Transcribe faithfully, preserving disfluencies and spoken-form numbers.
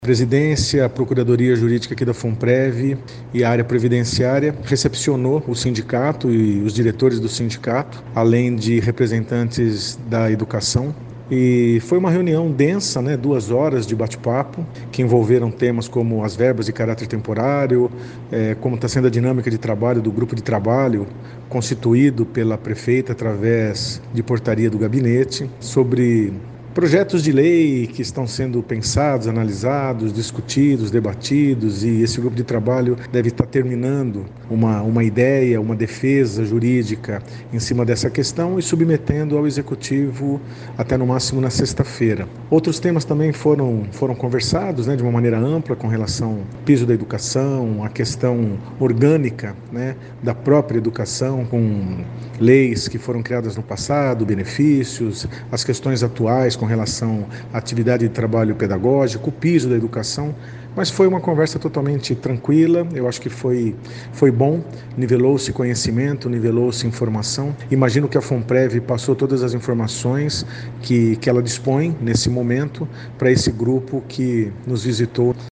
Presidência, a Procuradoria Jurídica aqui da FUNPREV e a área previdenciária recepcionou o sindicato e os diretores do sindicato, além de representantes da educação. E foi uma reunião densa, né, duas horas de bate-papo, que envolveram temas como as verbas de caráter temporário, é, como está sendo a dinâmica de trabalho do grupo de trabalho constituído pela prefeita através de portaria do gabinete, sobre projetos de lei que estão sendo pensados, analisados, discutidos, debatidos, e esse grupo de trabalho deve estar terminando uma, uma ideia, uma defesa jurídica em cima dessa questão e submetendo ao Executivo até no máximo na sexta-feira. Outros temas também foram, foram conversados, né, de uma maneira ampla com relação ao piso da educação, a questão orgânica, né, da própria educação, com leis que foram criadas no passado, benefícios, as questões atuais com relação à atividade de trabalho pedagógico, o piso da educação, mas foi uma conversa totalmente tranquila. Eu acho que foi, foi bom, nivelou-se conhecimento, nivelou-se informação. Imagino que a FUNPREV passou todas as informações que, que ela dispõe nesse momento para esse grupo que nos visitou.